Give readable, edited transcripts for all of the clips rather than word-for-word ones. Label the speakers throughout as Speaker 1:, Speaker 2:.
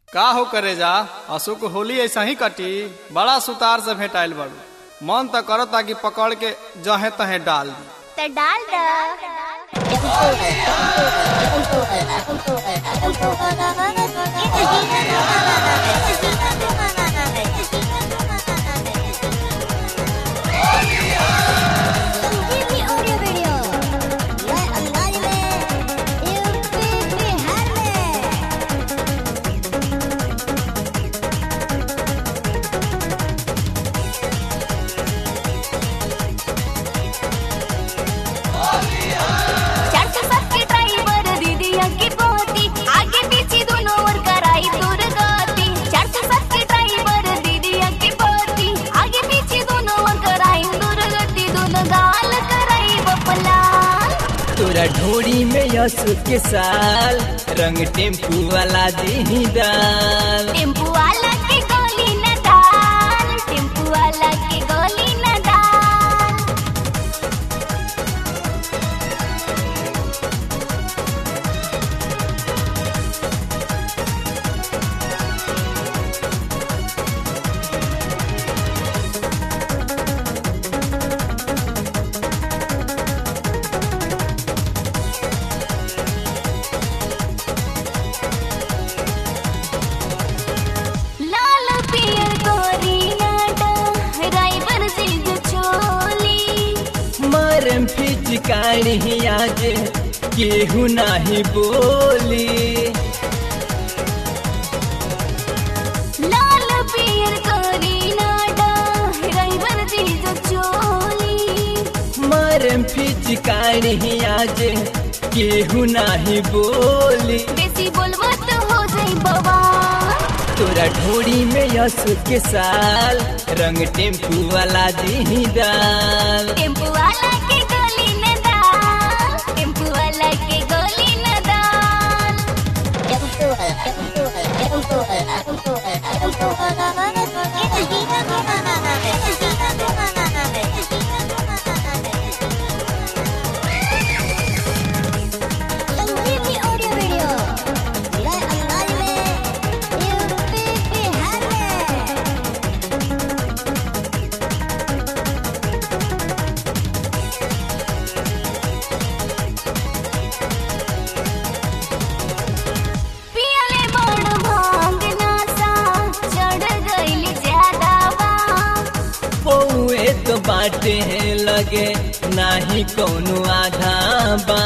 Speaker 1: का हो करे जा अशोक होली ऐसा ही कटी। बड़ा सुतार से भेटाइल बड़ू, मन तो करता कि पकड़ के जहे तहे डाल दी।
Speaker 2: तो डाल
Speaker 3: तोरा ढोरी में यसु के साल रंग टेम्पू वाला दी डाल।
Speaker 2: टेम्पू वाला के गोली न डाल, टेम्पू वाला के गोली न डाल।
Speaker 3: फिचकारी आज केहू नाही बोली,
Speaker 2: लाल पियर कोरी नाडा ड्राइवर जी जो चोली।
Speaker 3: मरम फिचकारी आज केहू नाही बोली,
Speaker 2: बेसी बोलबो तो हो जाई बवाल।
Speaker 3: तोरा ढोरी में यसु के साल रंग टेम्पू वाला दी डाल।
Speaker 2: टेम्पू वाला के गोली न डाल, टेम्पू वाला के गोली न डाल।
Speaker 3: तो बाटे लगे नाही कौनो आधा बा,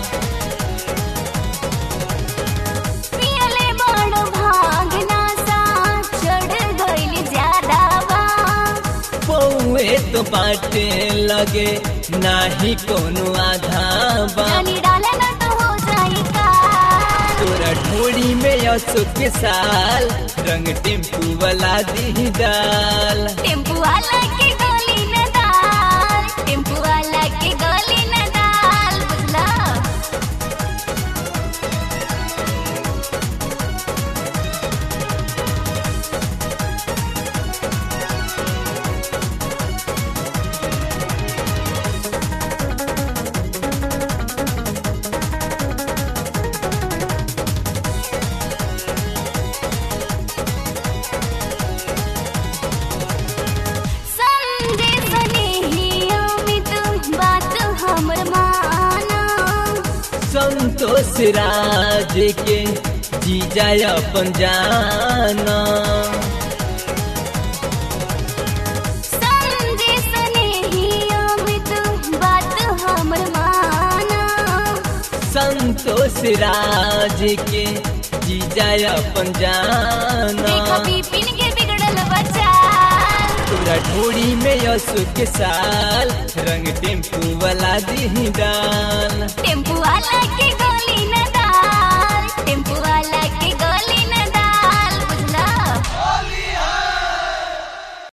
Speaker 2: पियले बड़ भागना सा चढ़ गइल ज्यादा बा।
Speaker 3: पौए तो बाटे लगे नाही कौनो आधा बा,
Speaker 2: जानी डाले ना तो हो जाई का।
Speaker 3: तोरा ढोरी में यसु के साल रंग टेम्पू वाला दी डाल।
Speaker 2: टेम्पू वाला के गोली न डाल, टेम्पू वाला के गोली न डाल, बुझला।
Speaker 3: संतोष राज के जीजा अपन जाना,
Speaker 2: बात हमर माना।
Speaker 3: संतोष राज के जीजा अपन जाना,
Speaker 2: बिपिन के बिगड़ल बच्चा।
Speaker 3: तोरा ढोरी में यसु के साल रंग टेम्पू वाला दी डाल।
Speaker 2: टेम्पू